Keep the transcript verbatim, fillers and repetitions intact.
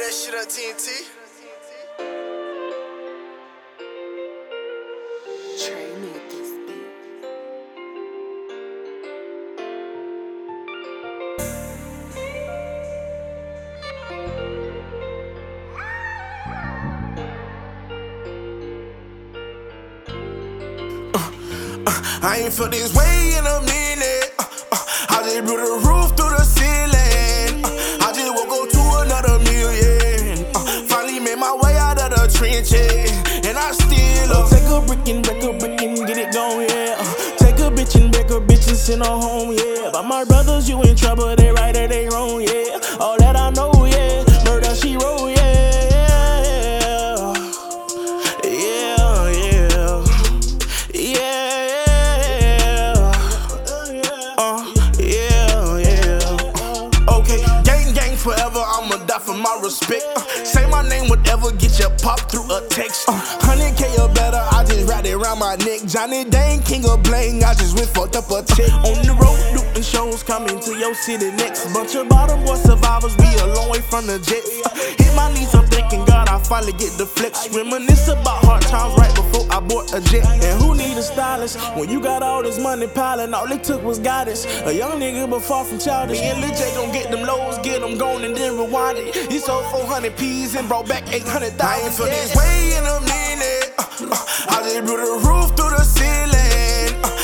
that shit up, T N T. Trey made this beat. I ain't felt this way in a minute. Uh, uh, I just blew the roof through the ceiling. Uh, I just woke up to another million. Uh, finally made my way out of the trenches, and I still uh, take a brick and break a brick and get it going, yeah. Uh, take a bitch and break a bitch and send her home, yeah. But my brothers, you in trouble, they right or they wrong, yeah. All that I know, yeah. Murder she wrote, yeah. Yeah, yeah. Yeah. Forever, I'ma die for my respect. Uh, say my name, whatever, get your pop through a text. Uh, one hundred K or better, I just wrap it around my neck. Johnny Dane, king of bling, I just went fucked up a check. On the road, doing shows, coming to your city next. Bunch of bottom boy survivors, we a long way from the jets. Uh, hit my knees, I'm thanking God I finally get the flex. Reminisce about hard times right before I bought a jet. And who need a stylist when you got all this money piling? All it took was guidance. A young nigga but far from childish. Me and Lil J gon' get them lows, get them gone and then rewind it. He sold four hundred P's and brought back eight hundred thousand. I ain't felt this way in a minute. Uh, uh, I just blew the roof through the ceiling. Uh,